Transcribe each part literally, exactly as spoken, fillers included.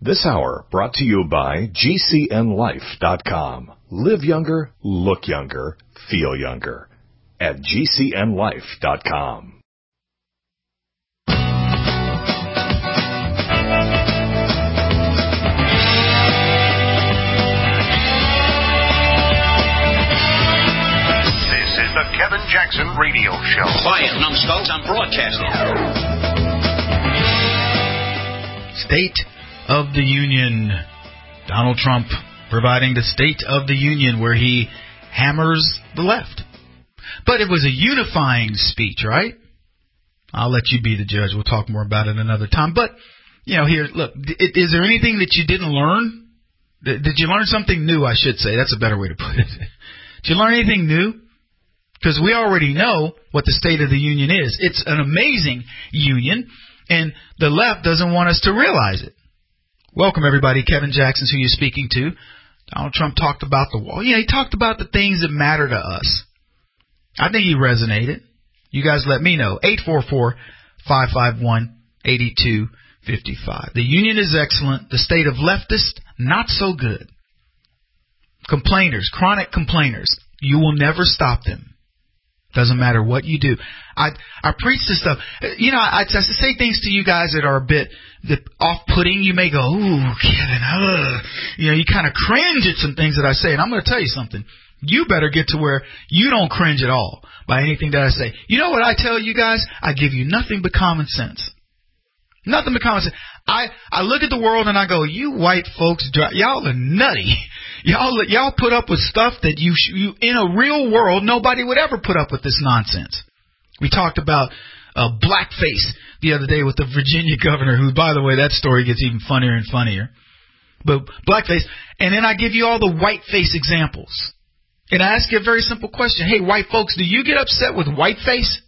This hour brought to you by G C N life dot com. Live younger, look younger, feel younger at G C N life dot com. This is the Kevin Jackson Radio Show. Quiet, numbskulls, I'm broadcasting. State of the Union. Donald Trump providing the State of the Union where he hammers the left. But it was a unifying speech, right? I'll let you be the judge. We'll talk more about it another time. But, you know, here, look, is there anything that you didn't learn? Did you learn something new, I should say? That's a better way to put it. Did you learn anything new? Because we already know what the State of the Union is. It's an amazing union, and the left doesn't want us to realize it. Welcome, everybody. Kevin Jackson's who you're speaking to. Donald Trump talked about the wall. Yeah, he talked about the things that matter to us. I think he resonated. You guys let me know. eight four four, five five one, eight two five five. The union is excellent. The state of leftists, not so good. Complainers, chronic complainers, you will never stop them. Doesn't matter what you do. I I preach this stuff. You know, I, I say things to you guys that are a bit off-putting. You may go, ooh, Kevin, ugh. You know, you kind of cringe at some things that I say. And I'm going to tell you something. You better get to where you don't cringe at all by anything that I say. You know what I tell you guys? I give you nothing but common sense. Nothing but common sense. I, I look at the world and I go, you white folks, y'all are nutty. Y'all y'all put up with stuff that you, you in a real world, nobody would ever put up with this nonsense. We talked about uh, blackface the other day with the Virginia governor, who, by the way, that story gets even funnier and funnier. But blackface. And then I give you all the whiteface examples. And I ask you a very simple question. Hey, white folks, do you get upset with whiteface?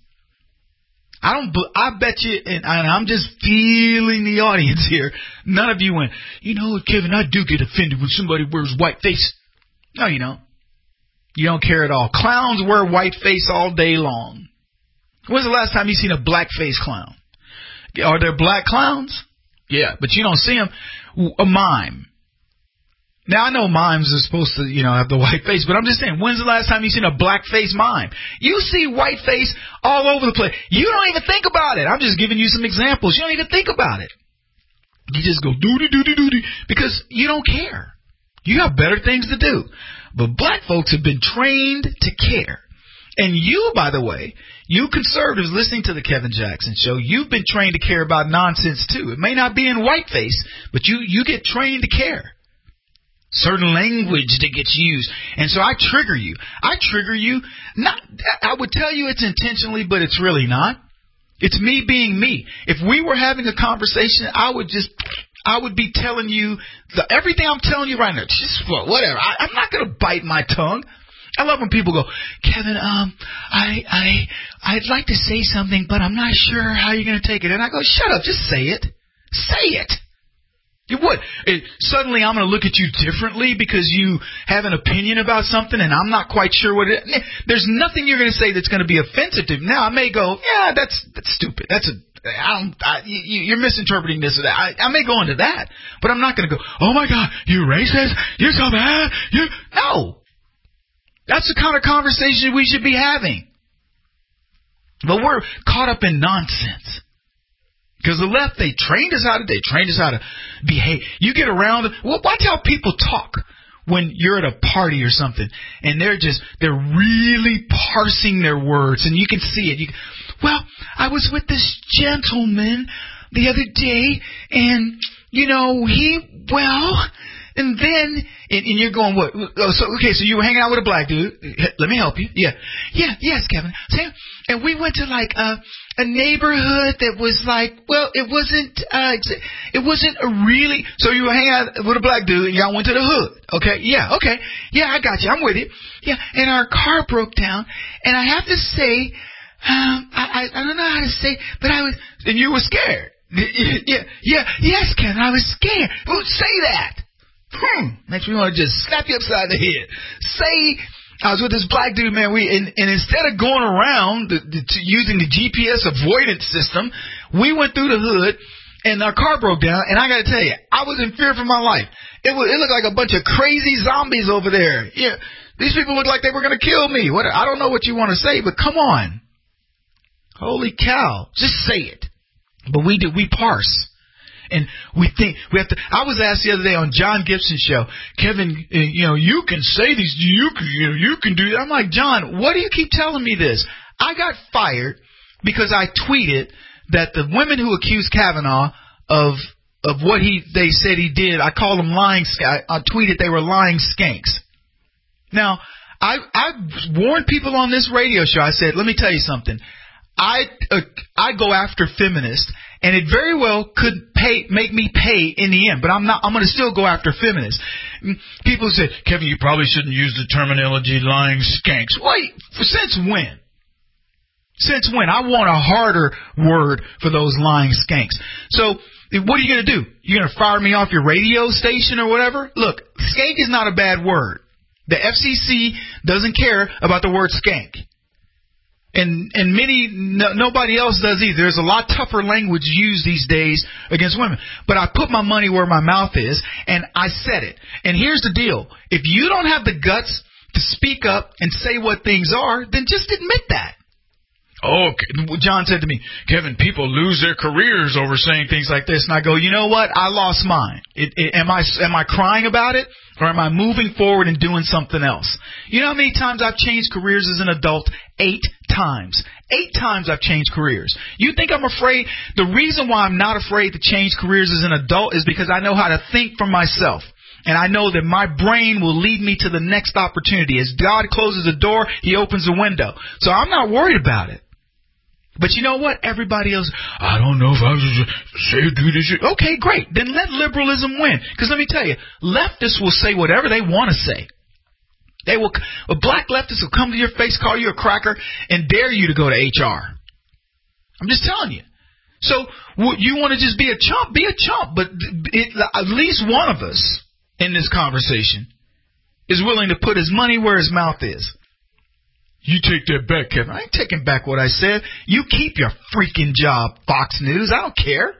I don't. I bet you, and I'm just feeling the audience here. None of you went, you know, Kevin, I do get offended when somebody wears whiteface. No, you don't. You don't care at all. Clowns wear whiteface all day long. When's the last time you seen a blackface clown? Are there black clowns? Yeah, but you don't see them. A mime. Now, I know mimes are supposed to, you know, have the white face, but I'm just saying, when's the last time you seen a black-face mime? You see white face all over the place. You don't even think about it. I'm just giving you some examples. You don't even think about it. You just go doody-doody-doody because you don't care. You have better things to do. But black folks have been trained to care. And you, by the way, you conservatives listening to the Kevin Jackson Show, you've been trained to care about nonsense, too. It may not be in whiteface, but you, you get trained to care. Certain language that gets used. And so I trigger you. I trigger you. Not, I would tell you it's intentionally, but it's really not. It's me being me. If we were having a conversation, I would just, I would be telling you the, everything I'm telling you right now. Just whatever. I, I'm not going to bite my tongue. I love when people go, Kevin, um, I, I, I'd like to say something, but I'm not sure how you're going to take it. And I go, shut up. Just say it. Say it. It would. It, suddenly I'm going to look at you differently because you have an opinion about something and I'm not quite sure what it is. There's nothing you're going to say that's going to be offensive to me. Now, I may go, yeah, that's that's stupid. That's a, I don't, I, you, you're misinterpreting this or that. I, I may go into that, but I'm not going to go, oh, my God, you racist? You're so bad? You No. That's the kind of conversation we should be having. But we're caught up in nonsense. Because the left, they trained us how to, they trained us how to behave. You get around, well, watch how people talk when you're at a party or something. And they're just, they're really parsing their words. And you can see it. You, well, I was with this gentleman the other day. And, you know, he, well, and then, and, and you're going, what? Oh, so, okay, so you were hanging out with a black dude. Let me help you. Yeah. Yeah, yes, Kevin. Sam. And we went to like a, a neighborhood that was like, well, it wasn't, uh, it wasn't a really, so you were hanging out with a black dude and y'all went to the hood. Okay. Yeah. Okay. Yeah, I got you. I'm with you. Yeah. And our car broke down. And I have to say, um, I, I, I don't know how to say, but I was, and you were scared. Yeah. Yeah. Yes, Kevin, I was scared. Well, say that. Hmm. Makes me want to just slap you upside the head. Say, I was with this black dude, man. We and, and instead of going around the, the, to using the G P S avoidance system, we went through the hood and our car broke down, and I got to tell you, I was in fear for my life. It was, it looked like a bunch of crazy zombies over there. Yeah, these people look like they were going to kill me. What? I don't know what you want to say, but come on. Holy cow. Just say it. But we do, we parse. And we think, we have to, I was asked the other day on John Gibson's show, Kevin, you know, you can say these, you can, you know, you can do that. I'm like, John, why do you keep telling me this? I got fired because I tweeted that the women who accused Kavanaugh of of what he they said he did, I called them lying. I, I tweeted they were lying skanks. Now, I I warned people on this radio show. I said, let me tell you something. I uh, I go after feminists, and it very well could pay make me pay in the end. But I'm not. I'm going to still go after feminists. People say, Kevin, you probably shouldn't use the terminology lying skanks. Wait, since when? Since when? I want a harder word for those lying skanks. So what are you going to do? You're going to fire me off your radio station or whatever? Look, skank is not a bad word. The F C C doesn't care about the word skank. And and many, no, nobody else does either. There's a lot tougher language used these days against women. But I put my money where my mouth is, and I said it. And here's the deal. If you don't have the guts to speak up and say what things are, then just admit that. Oh, John said to me, Kevin, people lose their careers over saying things like this. And I go, you know what? I lost mine. It, it, am I am I crying about it, or am I moving forward and doing something else? You know how many times I've changed careers as an adult? Eight times. Eight times I've changed careers. You think I'm afraid? The reason why I'm not afraid to change careers as an adult is because I know how to think for myself. And I know that my brain will lead me to the next opportunity. As God closes a door, He opens a window. So I'm not worried about it. But you know what? Everybody else, I don't know if I should say do this. Okay, great. Then let liberalism win. Because let me tell you, leftists will say whatever they want to say. They will. A black leftist will come to your face, call you a cracker, and dare you to go to H R. I'm just telling you. So you want to just be a chump? Be a chump. But it, at least one of us in this conversation is willing to put his money where his mouth is. You take that back, Kevin. I ain't taking back what I said. You keep your freaking job, Fox News. I don't care.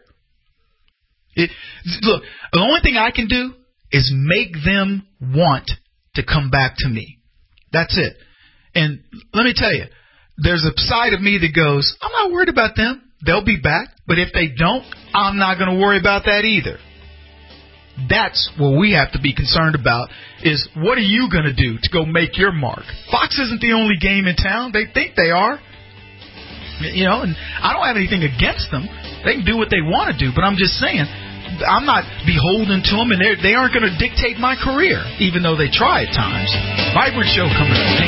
It, look, the only thing I can do is make them want to come back to me. That's it. And let me tell you, there's a side of me that goes, I'm not worried about them. They'll be back. But if they don't, I'm not going to worry about that either. That's what we have to be concerned about, is what are you going to do to go make your mark? Fox isn't the only game in town. They think they are. You know, and I don't have anything against them. They can do what they want to do, but I'm just saying, I'm not beholden to them, and they aren't going to dictate my career, even though they try at times. Vibrant Show coming up.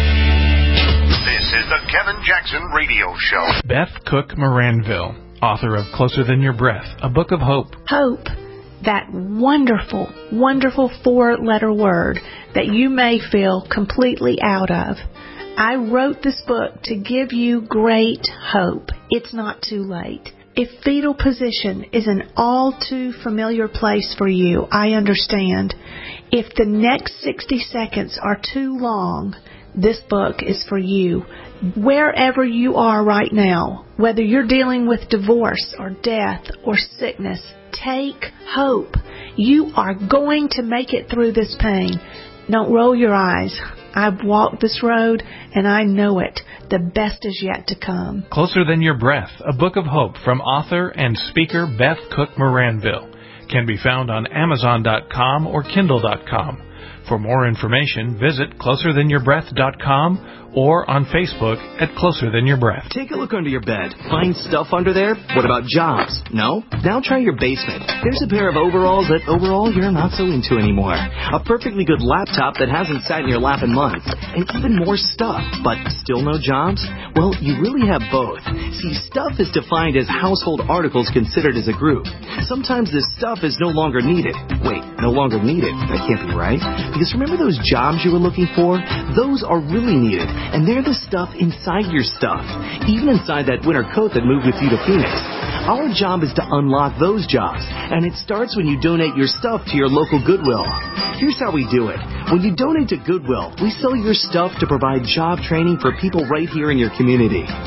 This is the Kevin Jackson Radio Show. Beth Cook Moranville, author of Closer Than Your Breath, a book of hope. Hope. That wonderful, wonderful four-letter word that you may feel completely out of. I wrote this book to give you great hope. It's not too late. If fetal position is an all too familiar place for you, I understand. If the next sixty seconds are too long, this book is for you. Wherever you are right now, whether you're dealing with divorce or death or sickness, take hope. You are going to make it through this pain. Don't roll your eyes. I've walked this road, and I know it. The best is yet to come. Closer Than Your Breath, a book of hope from author and speaker Beth Cook Moranville, can be found on Amazon dot com or Kindle dot com. For more information, visit closer than your breath dot com or on Facebook at Closer Than Your Breath. Take a look under your bed. Find stuff under there? What about jobs? No? Now try your basement. There's a pair of overalls that overall you're not so into anymore. A perfectly good laptop that hasn't sat in your lap in months. And even more stuff, but still no jobs? Well, you really have both. See, stuff is defined as household articles considered as a group. Sometimes this stuff is no longer needed. Wait, no longer needed? That can't be right. Because remember those jobs you were looking for? Those are really needed. And they're the stuff inside your stuff, even inside that winter coat that moved with you to Phoenix. Our job is to unlock those jobs, and it starts when you donate your stuff to your local Goodwill. Here's how we do it. When you donate to Goodwill, we sell your stuff to provide job training for people right here in your community.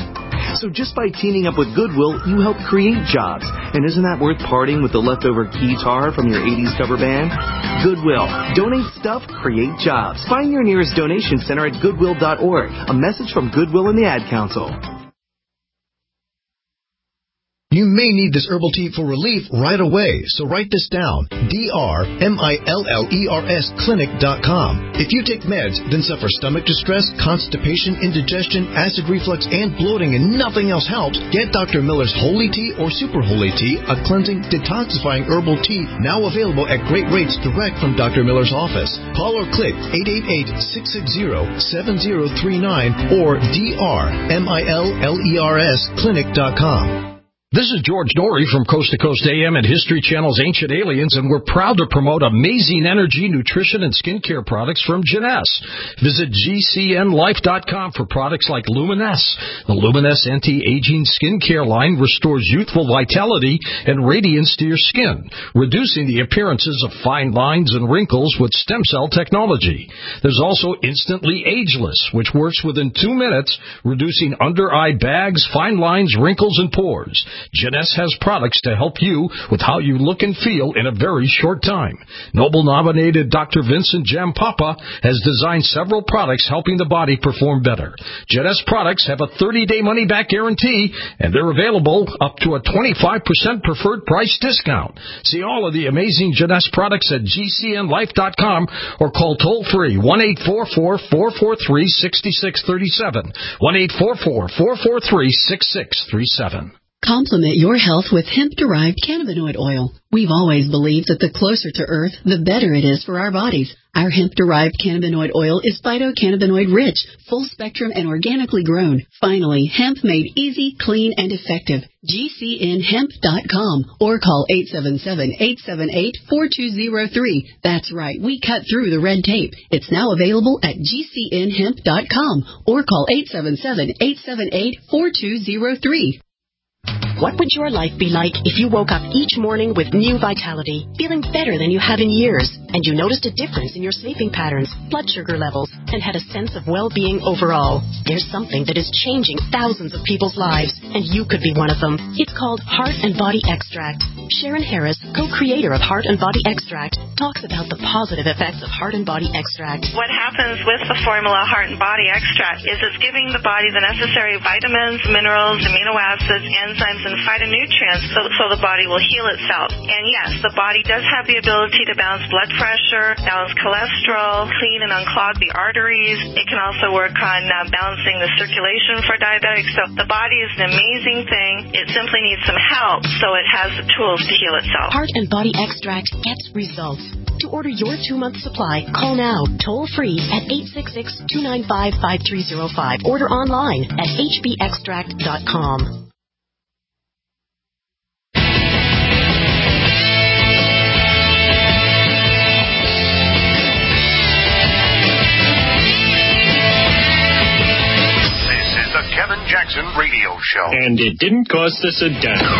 So just by teaming up with Goodwill, you help create jobs. And isn't that worth parting with the leftover guitar from your eighties cover band? Goodwill. Donate stuff, create jobs. Find your nearest donation center at goodwill dot org. A message from Goodwill and the Ad Council. You may need this herbal tea for relief right away, so write this down. D R M I L L E R S clinic dot com. If you take meds, then suffer stomach distress, constipation, indigestion, acid reflux, and bloating, and nothing else helps, get Doctor Miller's Holy Tea or Super Holy Tea, a cleansing, detoxifying herbal tea, now available at great rates direct from Doctor Miller's office. Call or click eight eight eight, six six zero, seven zero three nine or D R M I L L E R S clinic dot com. This is George Norrie from Coast to Coast A M and History Channel's Ancient Aliens, and we're proud to promote amazing energy, nutrition, and skincare products from Jeunesse. Visit G C N life dot com for products like Luminesse. The Luminesse anti-aging skincare line restores youthful vitality and radiance to your skin, reducing the appearances of fine lines and wrinkles with stem cell technology. There's also Instantly Ageless, which works within two minutes, reducing under-eye bags, fine lines, wrinkles, and pores. Jeunesse has products to help you with how you look and feel in a very short time. Nobel-nominated Doctor Vincent Jampapa has designed several products helping the body perform better. Jeunesse products have a thirty-day money-back guarantee, and they're available up to a twenty-five percent preferred price discount. See all of the amazing Jeunesse products at G C N life dot com or call toll-free one eight four four, four four three, six six three seven, one eight four four, four four three, six six three seven. Complement your health with hemp-derived cannabinoid oil. We've always believed that the closer to Earth, the better it is for our bodies. Our hemp-derived cannabinoid oil is phytocannabinoid-rich, full-spectrum, and organically grown. Finally, hemp made easy, clean, and effective. G C N hemp dot com or call eight seven seven, eight seven eight, four two zero three. That's right, we cut through the red tape. It's now available at G C N hemp dot com or call eight seven seven, eight seven eight, four two zero three. What would your life be like if you woke up each morning with new vitality, feeling better than you have in years, and you noticed a difference in your sleeping patterns, blood sugar levels, and had a sense of well-being overall? There's something that is changing thousands of people's lives, and you could be one of them. It's called Heart and Body Extract. Sharon Harris, co-creator of Heart and Body Extract, talks about the positive effects of Heart and Body Extract. What happens with the formula Heart and Body Extract is it's giving the body the necessary vitamins, minerals, amino acids, enzymes, and phytonutrients so, so the body will heal itself. And yes, the body does have the ability to balance blood pressure, balance cholesterol, clean and unclog the arteries. It can also work on uh, balancing the circulation for diabetics. So the body is an amazing thing. It simply needs some help so it has the tools to heal itself. Heart and Body Extract gets results. To order your two-month supply, call now, toll-free at eight six six, two nine five, five three zero five. Order online at h b extract dot com. Kevin Jackson Radio Show. And it didn't cost us a dime.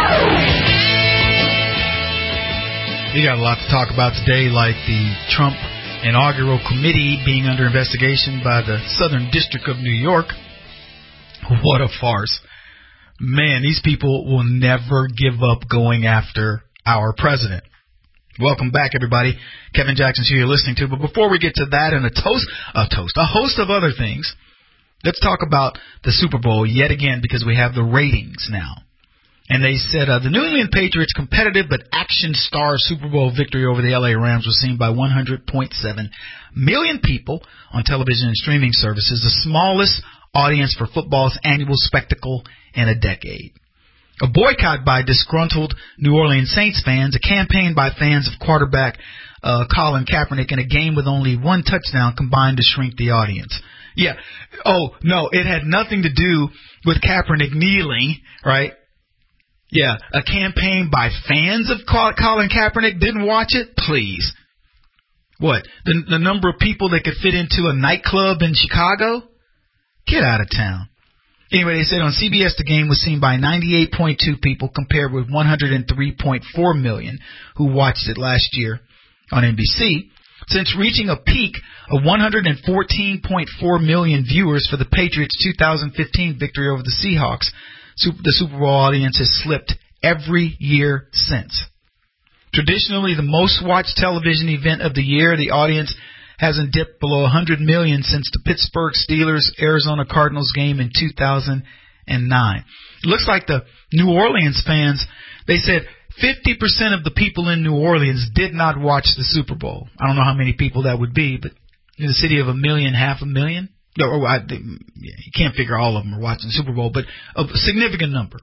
We got a lot to talk about today, like the Trump inaugural committee being under investigation by the Southern District of New York. What a farce. Man, these people will never give up going after our president. Welcome back, everybody. Kevin Jackson's here you're listening to. But before we get to that and a toast, a toast, a host of other things, let's talk about the Super Bowl yet again because we have the ratings now. And they said uh, the New England Patriots' competitive but action-star Super Bowl victory over the L A Rams was seen by one hundred point seven million people on television and streaming services, the smallest audience for football's annual spectacle in a decade. A boycott by disgruntled New Orleans Saints fans, a campaign by fans of quarterback uh, Colin Kaepernick, and a game with only one touchdown combined to shrink the audience. Yeah. Oh, no, it had nothing to do with Kaepernick kneeling, right? Yeah, a campaign by fans of Colin Kaepernick didn't watch it? Please. What, the, the number of people that could fit into a nightclub in Chicago? Get out of town. Anyway, they said on C B S the game was seen by ninety-eight point two people compared with one hundred three point four million who watched it last year on N B C. Since reaching a peak of one hundred fourteen point four million viewers for the Patriots' two thousand fifteen victory over the Seahawks, Super, the Super Bowl audience has slipped every year since. Traditionally, the most watched television event of the year, the audience hasn't dipped below one hundred million since the Pittsburgh Steelers-Arizona Cardinals game in two thousand nine. It looks like the New Orleans fans, they said fifty percent of the people in New Orleans did not watch the Super Bowl. I don't know how many people that would be, but in the city of a million, half a million, or I, you can't figure all of them are watching the Super Bowl, but a significant number.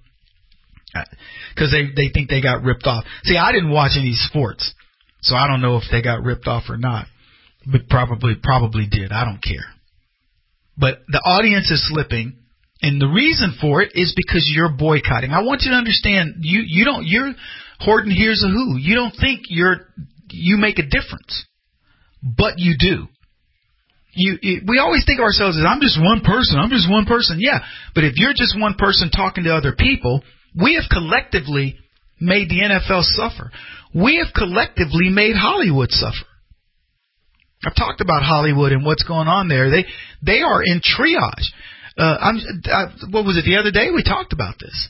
Because they, they think they got ripped off. See, I didn't watch any sports, so I don't know if they got ripped off or not. But probably probably did. I don't care. But the audience is slipping, and the reason for it is because you're boycotting. I want you to understand, you, you don't, you're Horton Hears a Who. You don't think you're you make a difference, but you do. You, you, we always think of ourselves as, I'm just one person, I'm just one person. Yeah, but if you're just one person talking to other people, we have collectively made the N F L suffer. We have collectively made Hollywood suffer. I've talked about Hollywood and what's going on there. They they are in triage. Uh, I'm, I, what was it, the other day? We talked about this.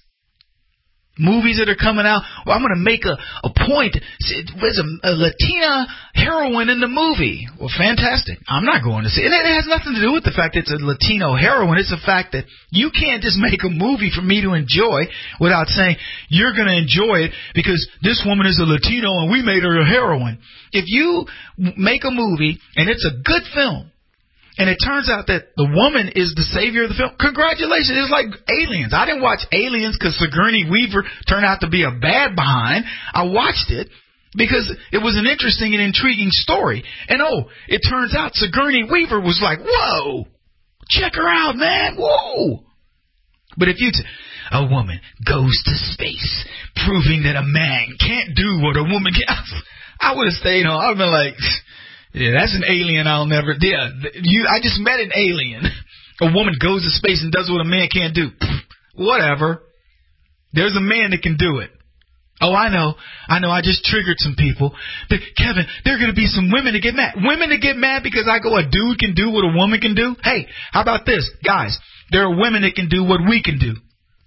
Movies that are coming out. Well, I'm going to make a, a point. There's a, a Latina heroine in the movie. Well, fantastic. I'm not going to see it. And it has nothing to do with the fact that it's a Latino heroine. It's the fact that you can't just make a movie for me to enjoy without saying you're going to enjoy it because this woman is a Latino and we made her a heroine. If you make a movie and it's a good film, and it turns out that the woman is the savior of the film, congratulations. It's like Aliens. I didn't watch Aliens because Sigourney Weaver turned out to be a bad behind. I watched it because it was an interesting and intriguing story. And, oh, it turns out Sigourney Weaver was like, whoa, check her out, man, whoa. But if you t- a woman goes to space, proving that a man can't do what a woman can, I would have stayed home. I would have been like, yeah, that's an alien I'll never... Yeah, you. I just met an alien. A woman goes to space and does what a man can't do. Whatever. There's a man that can do it. Oh, I know. I know. I just triggered some people. But, Kevin, there are going to be some women that get mad. Women that get mad because I go, a dude can do what a woman can do? Hey, how about this? Guys, there are women that can do what we can do.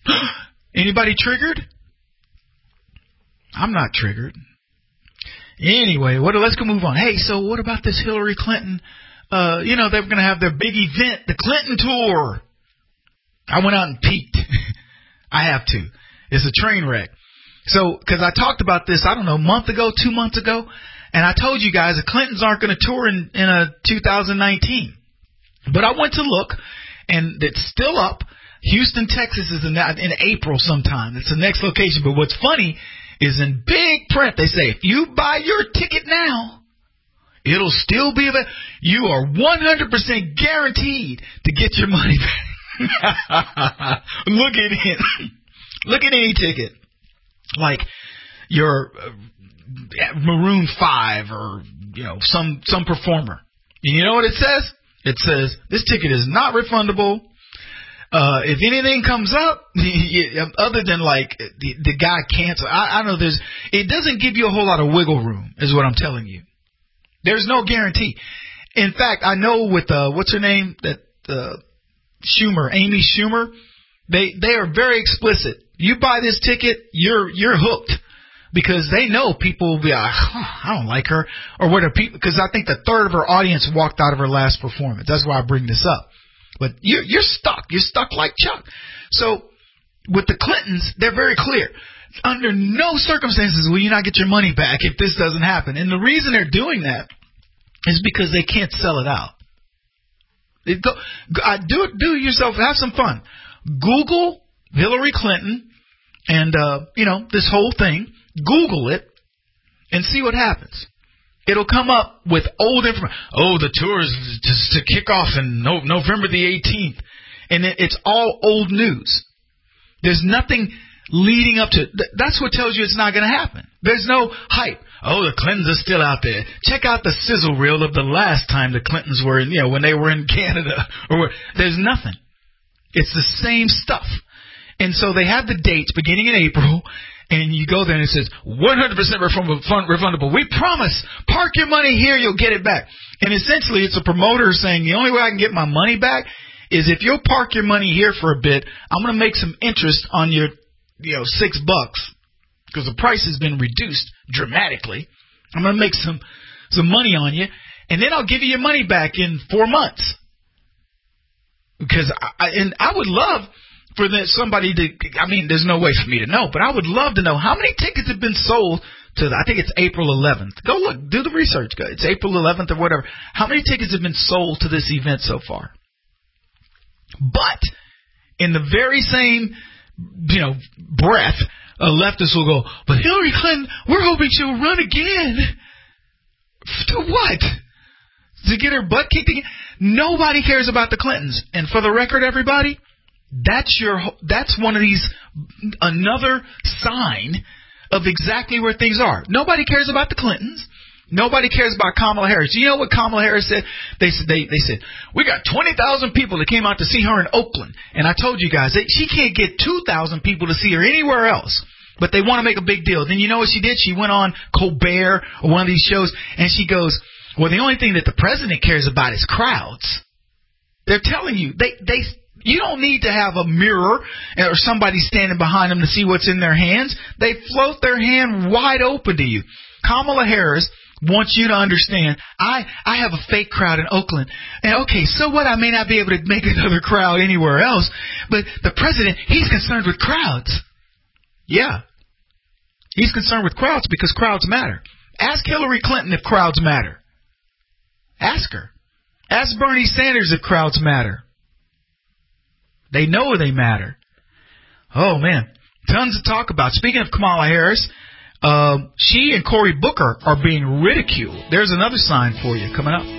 Anybody triggered? I'm not triggered. Anyway, what? Let's go move on. Hey, so what about this Hillary Clinton? Uh, you know, they're going to have their big event, the Clinton Tour. I went out and peeked. I have to. It's a train wreck. So, because I talked about this, I don't know, a month ago, two months ago, and I told you guys the Clintons aren't going to tour in, in a two thousand nineteen. But I went to look, and it's still up. Houston, Texas is in, in April sometime. It's the next location. But what's funny is in big print, they say, if you buy your ticket now, it'll still be available. You are one hundred percent guaranteed to get your money back. Look at it. Look at any ticket. Like your uh, Maroon five or, you know, some, some performer. And you know what it says? It says, this ticket is not refundable. Uh, if anything comes up, other than like the, the guy canceled, I, I know there's, it doesn't give you a whole lot of wiggle room, is what I'm telling you. There's no guarantee. In fact, I know with, uh, what's her name? That, uh, Schumer, Amy Schumer, they, they are very explicit. You buy this ticket, you're, you're hooked. Because they know people will be like, oh, I don't like her. Or what are people, because I think the third of her audience walked out of her last performance. That's why I bring this up. But you're, you're stuck. You're stuck like Chuck. So with the Clintons, they're very clear. Under no circumstances will you not get your money back if this doesn't happen. And the reason they're doing that is because they can't sell it out. It go, uh, do do yourself, have some fun. Google Hillary Clinton and, uh, you know, this whole thing. Google it and see what happens. It'll come up with old information. Oh, the tour is to, to kick off in no, November the eighteenth. And it, it's all old news. There's nothing leading up to it. That's what tells you it's not going to happen. There's no hype. Oh, the Clintons are still out there. Check out the sizzle reel of the last time the Clintons were in, you know, when they were in Canada. Or where, there's nothing. It's the same stuff. And so they have the dates beginning in April. And you go there and it says one hundred percent refundable. We promise. Park your money here. You'll get it back. And essentially it's a promoter saying the only way I can get my money back is if you'll park your money here for a bit, I'm going to make some interest on your, you know, six bucks because the price has been reduced dramatically. I'm going to make some, some money on you, and then I'll give you your money back in four months. Because I, and I would love for the, somebody to, I mean, there's no way for me to know, but I would love to know how many tickets have been sold to, the, I think it's April eleventh. Go look, do the research, guys. It's April eleventh or whatever. How many tickets have been sold to this event so far? But in the very same, you know, breath, a leftist will go, but Hillary Clinton, we're hoping she'll run again. To what? To get her butt kicked again? Nobody cares about the Clintons. And for the record, everybody, that's your, that's one of these, another sign of exactly where things are. Nobody cares about the Clintons. Nobody cares about Kamala Harris. You know what Kamala Harris said? They said, they, they said, we got twenty thousand people that came out to see her in Oakland. And I told you guys, that she can't get two thousand people to see her anywhere else. But they want to make a big deal. Then you know what she did? She went on Colbert or one of these shows, and she goes, well, the only thing that the president cares about is crowds. They're telling you, they, they, you don't need to have a mirror or somebody standing behind them to see what's in their hands. They float their hand wide open to you. Kamala Harris wants you to understand, I, I have a fake crowd in Oakland. And okay, so what? I may not be able to make another crowd anywhere else, but the president, he's concerned with crowds. Yeah. He's concerned with crowds because crowds matter. Ask Hillary Clinton if crowds matter. Ask her. Ask Bernie Sanders if crowds matter. They know they matter. Oh, man. Tons to talk about. Speaking of Kamala Harris, uh, she and Cory Booker are being ridiculed. There's another sign for you coming up.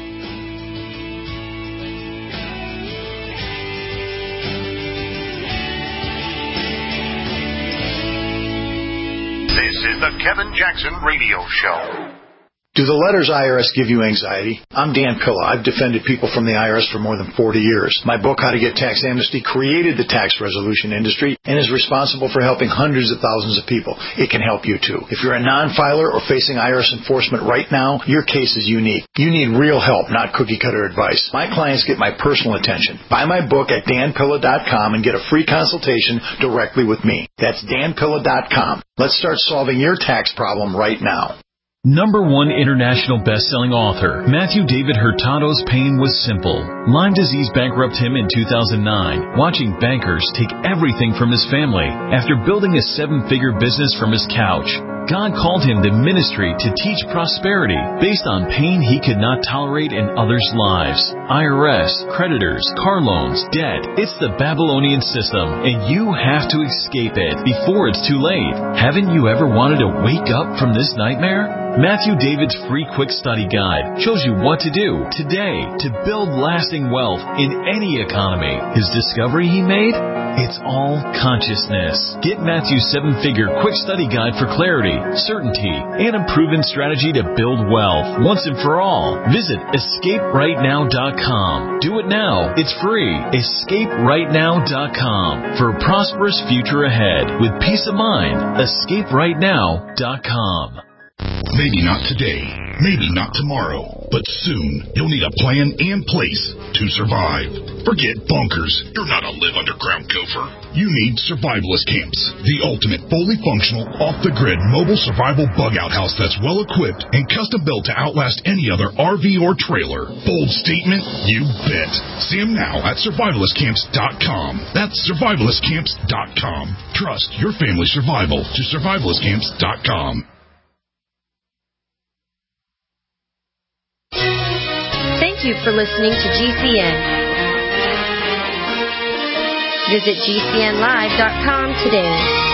This is the Kevin Jackson Radio Show. Do the letters I R S give you anxiety? I'm Dan Pilla. I've defended people from the I R S for more than forty years. My book, How to Get Tax Amnesty, created the tax resolution industry and is responsible for helping hundreds of thousands of people. It can help you too. If you're a non-filer or facing I R S enforcement right now, your case is unique. You need real help, not cookie-cutter advice. My clients get my personal attention. Buy my book at dan pilla dot com and get a free consultation directly with me. That's dan pilla dot com. Let's start solving your tax problem right now. Number one international best-selling author, Matthew David Hurtado's pain was simple. Lyme disease bankrupted him in two thousand nine, watching bankers take everything from his family after building a seven-figure business from his couch. God called him to ministry to teach prosperity based on pain he could not tolerate in others' lives. I R S, creditors, car loans, debt. It's the Babylonian system, and you have to escape it before it's too late. Haven't you ever wanted to wake up from this nightmare? Matthew David's free quick study guide shows you what to do today to build lasting wealth in any economy. His discovery he made? It's all consciousness. Get Matthew's seven-figure quick study guide for clarity, certainty, and a proven strategy to build wealth once and for all. Visit escape right now dot com. Do it now. It's free. escape right now dot com for a prosperous future ahead with peace of mind. escape right now dot com. Maybe not today, maybe not tomorrow, but soon you'll need a plan and place to survive. Forget bunkers. You're not a live underground gopher. You need survivalist camps, the ultimate fully functional, off-the-grid mobile survival bug-out house that's well-equipped and custom-built to outlast any other R V or trailer. Bold statement? You bet. See them now at survivalist camps dot com. That's survivalist camps dot com. Trust your family's survival to survivalist camps dot com. Thank you for listening to G C N. Visit G C N live dot com today.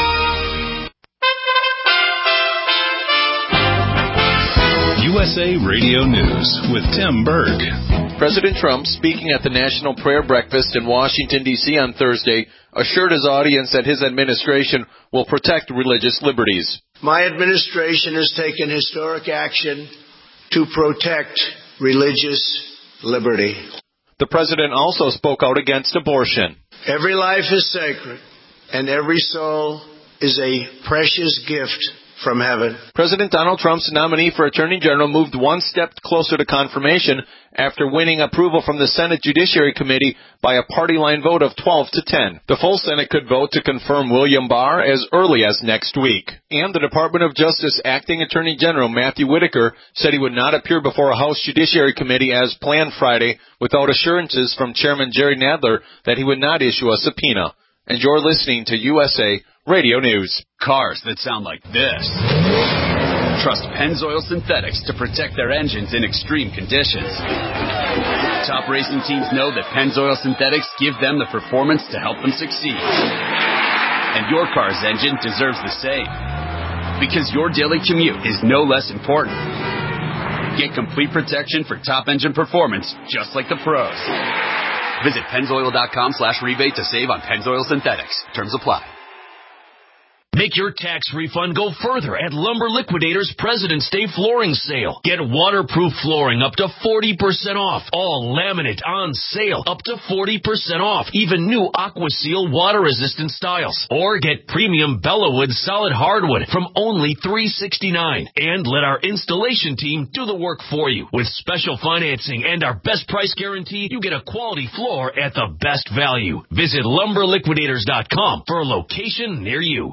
U S A Radio News with Tim Berg. President Trump, speaking at the National Prayer Breakfast in Washington, D C on Thursday, assured his audience that his administration will protect religious liberties. My administration has taken historic action to protect religious liberty. The president also spoke out against abortion. Every life is sacred, and every soul is a precious gift from heaven. President Donald Trump's nominee for Attorney General moved one step closer to confirmation after winning approval from the Senate Judiciary Committee by a party line vote of twelve to ten. The full Senate could vote to confirm William Barr as early as next week. And the Department of Justice Acting Attorney General Matthew Whitaker said he would not appear before a House Judiciary Committee as planned Friday without assurances from Chairman Jerry Nadler that he would not issue a subpoena. And you're listening to U S A Radio News. Cars that sound like this. Trust Pennzoil Synthetics to protect their engines in extreme conditions. Top racing teams know that Pennzoil Synthetics give them the performance to help them succeed. And your car's engine deserves the same. Because your daily commute is no less important. Get complete protection for top engine performance, just like the pros. Visit Pennzoil.com slash rebate to save on Pennzoil Synthetics. Terms apply. Make your tax refund go further at Lumber Liquidators President's Day Flooring Sale. Get waterproof flooring up to forty percent off. All laminate on sale up to forty percent off. Even new AquaSeal water-resistant styles. Or get premium Bellawood solid hardwood from only three sixty-nine. And let our installation team do the work for you. With special financing and our best price guarantee, you get a quality floor at the best value. Visit lumber liquidators dot com for a location near you.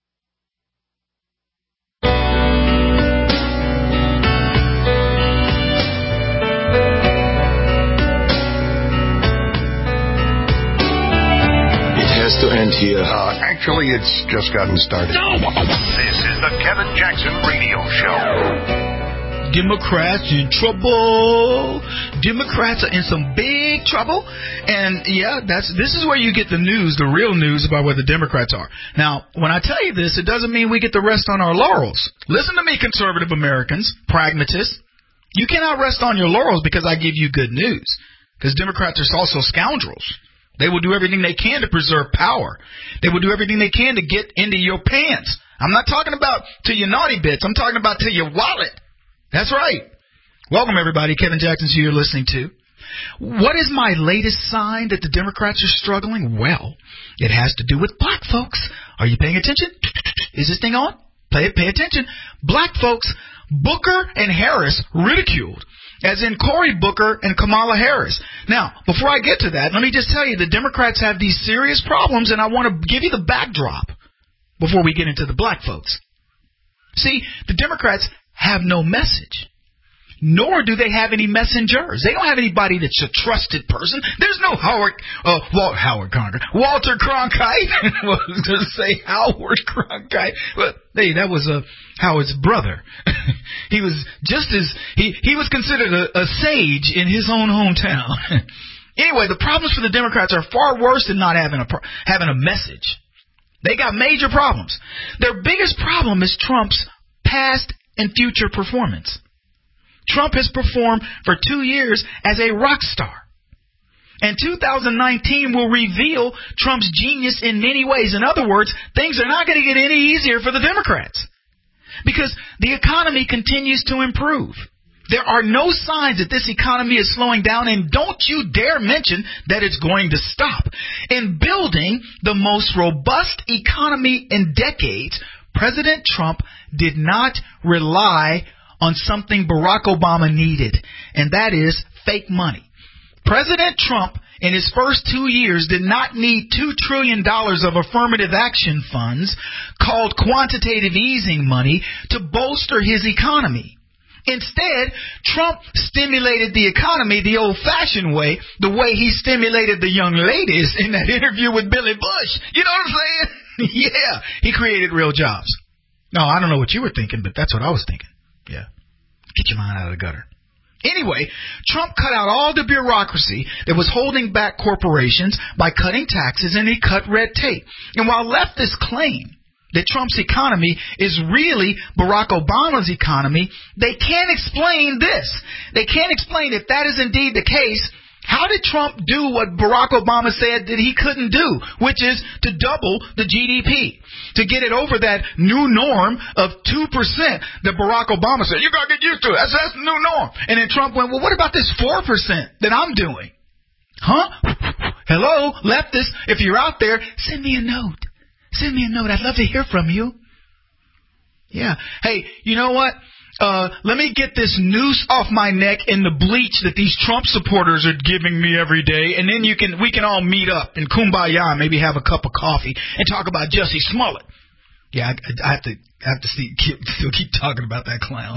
Has to end here. Uh, actually, it's just gotten started. This is the Kevin Jackson Radio Show. Democrats in trouble. Democrats are in some big trouble. And, yeah, that's this is where you get the news, the real news about where the Democrats are. Now, when I tell you this, it doesn't mean we get to rest on our laurels. Listen to me, conservative Americans, pragmatists. You cannot rest on your laurels because I give you good news. Because Democrats are also scoundrels. They will do everything they can to preserve power. They will do everything they can to get into your pants. I'm not talking about to your naughty bits. I'm talking about to your wallet. That's right. Welcome, everybody. Kevin Jackson, who you're listening to. What is my latest sign that the Democrats are struggling? Well, it has to do with black folks. Are you paying attention? Is this thing on? Play it. Pay attention. Black folks, Booker and Harris ridiculed. As in Cory Booker and Kamala Harris. Now, before I get to that, let me just tell you the Democrats have these serious problems, and I want to give you the backdrop before we get into the black folks. See, the Democrats have no message, nor do they have any messengers. They don't have anybody that's a trusted person. There's no Howard, uh, Walt, Howard Cronkite, Walter Cronkite. I was going to say Howard Cronkite. Well, hey, that was uh, Howard's brother. He was just as, he, he was considered a, a sage in his own hometown. Anyway, the problems for the Democrats are far worse than not having a, having a message. They got major problems. Their biggest problem is Trump's past and future performance. Trump has performed for two years as a rock star. And two thousand nineteen will reveal Trump's genius in many ways. In other words, things are not going to get any easier for the Democrats because the economy continues to improve. There are no signs that this economy is slowing down, and don't you dare mention that it's going to stop. In building the most robust economy in decades, President Trump did not rely on something Barack Obama needed, and that is fake money. President Trump, in his first two years, did not need two trillion dollars of affirmative action funds called quantitative easing money to bolster his economy. Instead, Trump stimulated the economy the old-fashioned way, the way he stimulated the young ladies in that interview with Billy Bush. You know what I'm saying? Yeah, he created real jobs. No, I don't know what you were thinking, but that's what I was thinking. Yeah. Get your mind out of the gutter. Anyway, Trump cut out all the bureaucracy that was holding back corporations by cutting taxes, and he cut red tape. And while leftists claim that Trump's economy is really Barack Obama's economy, they can't explain this. They can't explain if that is indeed the case. How did Trump do what Barack Obama said that he couldn't do, which is to double the G D P, to get it over that new norm of two percent that Barack Obama said, you got to get used to it. That's, that's the new norm. And then Trump went, well, what about this four percent that I'm doing? Huh? Hello, leftists, if you're out there, send me a note. Send me a note. I'd love to hear from you. Yeah. Hey, you know what? Uh, let me get this noose off my neck and the bleach that these Trump supporters are giving me every day, and then you can we can all meet up in Kumbaya, maybe have a cup of coffee and talk about Jussie Smollett. Yeah, I, I have to I have to see, keep, still keep talking about that clown.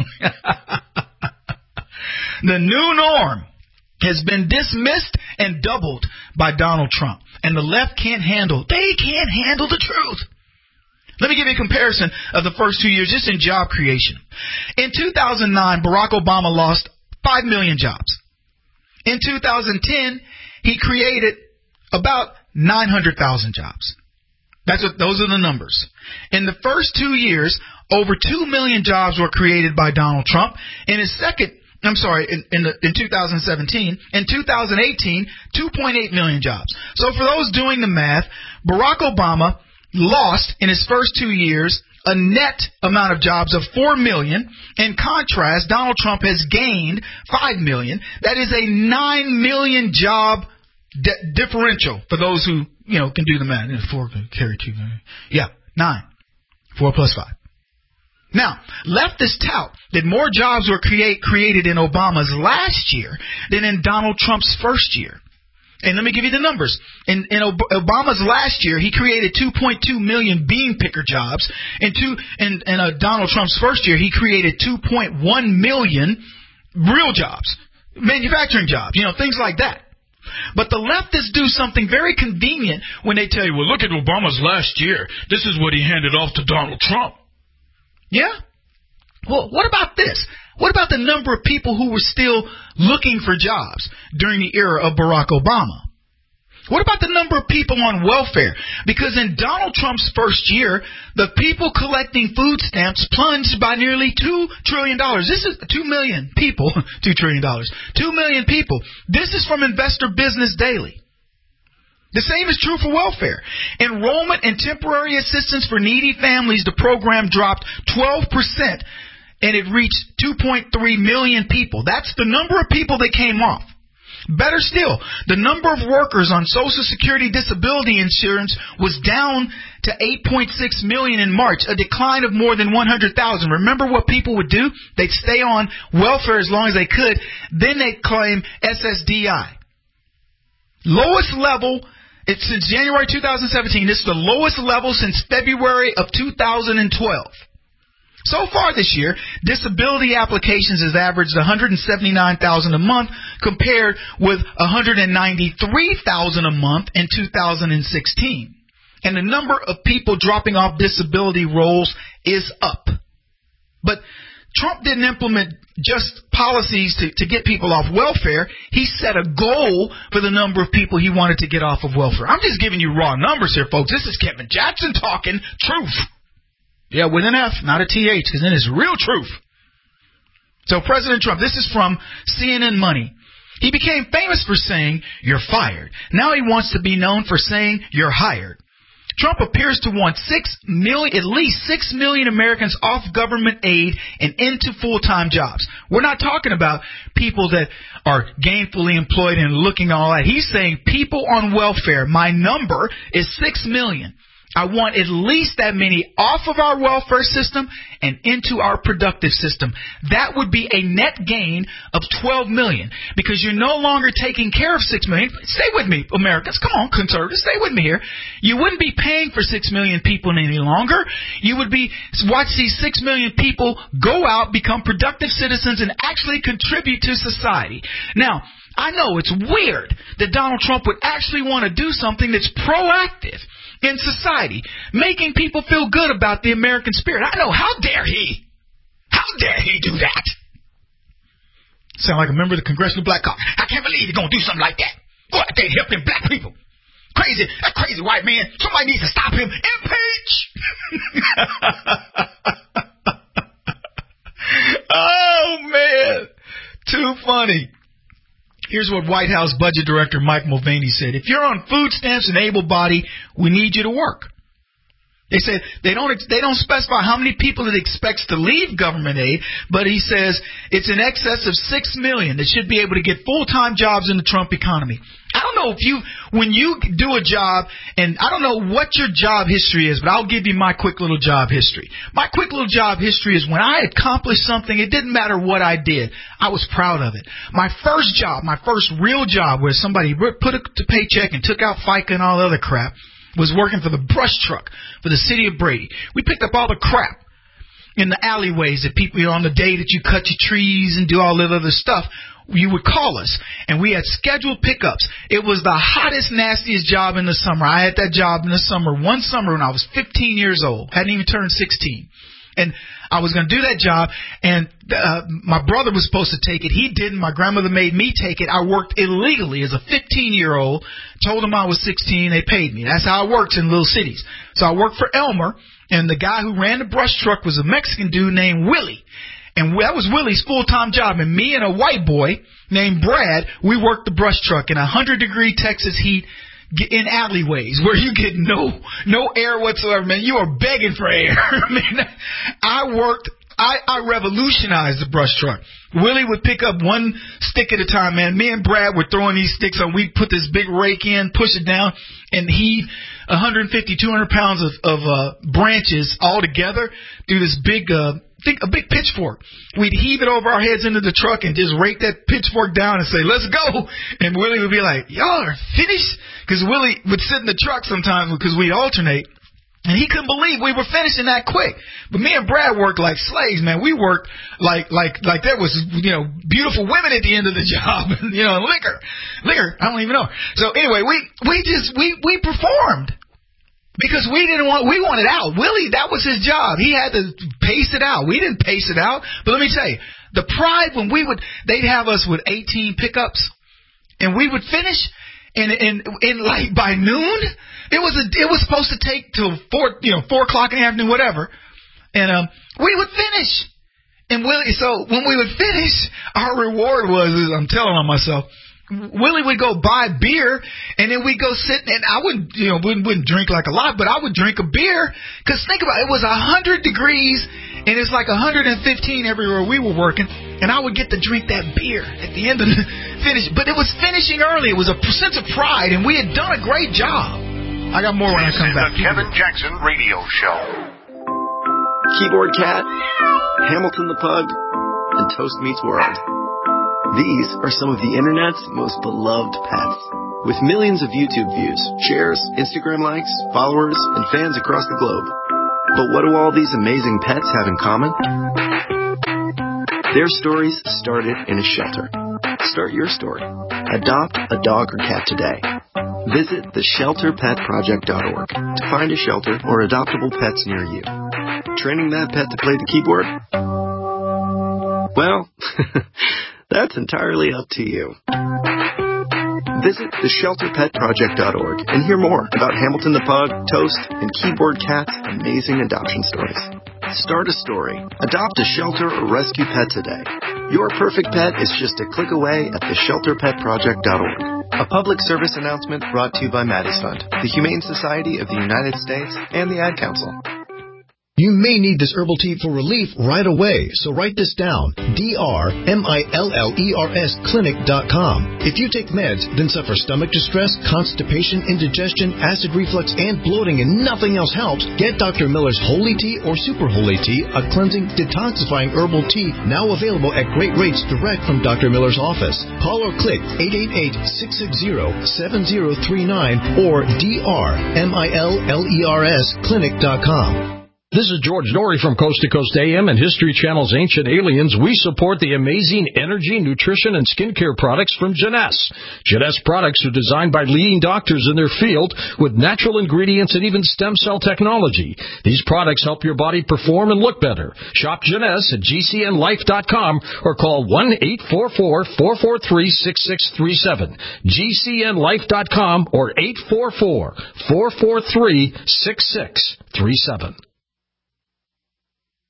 The new norm has been dismissed and doubled by Donald Trump, and the left can't handle. They can't handle the truth. Let me give you a comparison of the first two years just in job creation. In two thousand nine, Barack Obama lost five million jobs. In two thousand ten, he created about nine hundred thousand jobs. That's what, those are the numbers. In the first two years, over two million jobs were created by Donald Trump. In his second, I'm sorry, in, in, the, in two thousand seventeen, in two thousand eighteen, two point eight million jobs. So for those doing the math, Barack Obama lost in his first two years a net amount of jobs of four million. In contrast, Donald Trump has gained five million. That is a nine million job di- differential for those who, you know, can do the math. Four carry two. Yeah, nine. Four plus five. Now, leftists tout that more jobs were create, created in Obama's last year than in Donald Trump's first year. And let me give you the numbers. In, in Obama's last year, he created two point two million bean picker jobs. In, two, in, in uh, Donald Trump's first year, he created two point one million real jobs, manufacturing jobs, you know, things like that. But the leftists do something very convenient when they tell you, well, look at Obama's last year. This is what he handed off to Donald Trump. Yeah? Well, what about this? What about the number of people who were still looking for jobs during the era of Barack Obama? What about the number of people on welfare? Because in Donald Trump's first year, the people collecting food stamps plunged by nearly two trillion dollars. This is two million people, two trillion dollars, two million people. This is from Investor Business Daily. The same is true for welfare. Enrollment in temporary assistance for needy families, the program dropped twelve percent. And it reached two point three million people. That's the number of people that came off. Better still, the number of workers on Social Security disability insurance was down to eight point six million in March, a decline of more than one hundred thousand. Remember what people would do? They'd stay on welfare as long as they could. Then they'd claim S S D I. Lowest level it's since January two thousand seventeen. This is the lowest level since February of two thousand twelve. So far this year, disability applications has averaged one hundred seventy-nine thousand a month compared with one hundred ninety-three thousand a month in two thousand sixteen. And the number of people dropping off disability rolls is up. But Trump didn't implement just policies to, to get people off welfare. He set a goal for the number of people he wanted to get off of welfare. I'm just giving you raw numbers here, folks. This is Kevin Jackson talking truth. Yeah, with an F, not a T H, because then it's real truth. So President Trump, this is from C N N Money. He became famous for saying, you're fired. Now he wants to be known for saying, you're hired. Trump appears to want six million, at least six million Americans off government aid and into full-time jobs. We're not talking about people that are gainfully employed and looking all that. He's saying people on welfare. My number is six million. I want at least that many off of our welfare system and into our productive system. That would be a net gain of twelve million because you're no longer taking care of six million. Stay with me, Americans. Come on, conservatives. Stay with me here. You wouldn't be paying for six million people any longer. You would be watch these six million people go out, become productive citizens, and actually contribute to society. Now, I know it's weird that Donald Trump would actually want to do something that's proactive in society, making people feel good about the American spirit. I know, how dare he? How dare he do that? Sound like a member of the Congressional Black Caucus. I can't believe he's going to do something like that. Go out there and help them black people. Crazy, that crazy white man. Somebody needs to stop him. Impeach! Oh, man. Too funny. Here's what White House Budget Director Mike Mulvaney said. If you're on food stamps and able-bodied, we need you to work. They said they don't they don't specify how many people it expects to leave government aid, but he says it's in excess of six million that should be able to get full-time jobs in the Trump economy. I don't know if you, when you do a job, and I don't know what your job history is, but I'll give you my quick little job history. My quick little job history is when I accomplished something, it didn't matter what I did. I was proud of it. My first job, my first real job where somebody put a paycheck and took out FICA and all the other crap was working for the brush truck for the city of Brady. We picked up all the crap in the alleyways that people, you know, on the day that you cut your trees and do all that other stuff, you would call us, and we had scheduled pickups. It was the hottest, nastiest job in the summer. I had that job in the summer, one summer when I was fifteen years old, hadn't even turned sixteen. And I was going to do that job, and uh, my brother was supposed to take it. He didn't. My grandmother made me take it. I worked illegally as a fifteen-year-old, told them I was sixteen, they paid me. That's how it works in little cities. So I worked for Elmer. And the guy who ran the brush truck was a Mexican dude named Willie. And that was Willie's full-time job. And me and a white boy named Brad, we worked the brush truck in one hundred degree Texas heat in alleyways where you get no no air whatsoever, man. You are begging for air. I mean, I worked, I, I revolutionized the brush truck. Willie would pick up one stick at a time, man. Me and Brad were throwing these sticks on. We'd put this big rake in, push it down, and heave one hundred fifty, two hundred pounds of, of uh, branches all together through this big, uh, think a big pitchfork. We'd heave it over our heads into the truck and just rake that pitchfork down and say, let's go. And Willie would be like, y'all are finished? Because Willie would sit in the truck sometimes because we'd alternate. And he couldn't believe we were finishing that quick. But me and Brad worked like slaves, man. We worked like like like there was, you know, beautiful women at the end of the job, you know, liquor. Liquor, I don't even know. So anyway, we we just we we performed. Because we didn't want, we wanted out. Willie, that was his job. He had to pace it out. We didn't pace it out. But let me tell you, the pride when we would, they'd have us with eighteen pickups, and we would finish, and and and like by noon, it was a, it was supposed to take till four, you know, four o'clock in the afternoon, whatever, and um, we would finish. And Willie, so when we would finish, our reward was, I'm telling on myself, Willie would go buy beer, and then we'd go sit, and I wouldn't, you know, wouldn't, wouldn't drink like a lot, but I would drink a beer, because think about it, it was one hundred degrees, and it's like one hundred fifteen everywhere we were working, and I would get to drink that beer at the end of the finish, but it was finishing early. It was a sense of pride, and we had done a great job. I got more when I come back. This is the Kevin Jackson Radio Show. Keyboard Cat, Hamilton the Pug, and Toast Meets World. These are some of the internet's most beloved pets. With millions of YouTube views, shares, Instagram likes, followers, and fans across the globe. But what do all these amazing pets have in common? Their stories started in a shelter. Start your story. Adopt a dog or cat today. Visit the shelter pet project dot org to find a shelter or adoptable pets near you. Training that pet to play the keyboard? Well, that's entirely up to you. Visit the shelter pet project dot org and hear more about Hamilton the Pug, Toast, and Keyboard Cat's amazing adoption stories. Start a story, adopt a shelter or rescue pet today. Your perfect pet is just a click away at the shelter pet project dot org. A public service announcement brought to you by Maddie's Fund, the Humane Society of the United States, and the Ad Council. You may need this herbal tea for relief right away, so write this down. D R M I L L E R S clinic dot com. If you take meds, then suffer stomach distress, constipation, indigestion, acid reflux, and bloating, and nothing else helps, get Doctor Miller's Holy Tea or Super Holy Tea, a cleansing, detoxifying herbal tea now available at great rates direct from Doctor Miller's office. Call or click eight eight eight, six six zero, seven zero three nine or D R M I L L E R S clinic dot com. This is George Norrie from Coast to Coast A M and History Channel's Ancient Aliens. We support the amazing energy, nutrition, and skincare products from Jeunesse. Jeunesse products are designed by leading doctors in their field with natural ingredients and even stem cell technology. These products help your body perform and look better. Shop Jeunesse at G C N life dot com or call one eight four four, four four three, six six three seven. G C N life dot com or eight four four, four four three, six six three seven.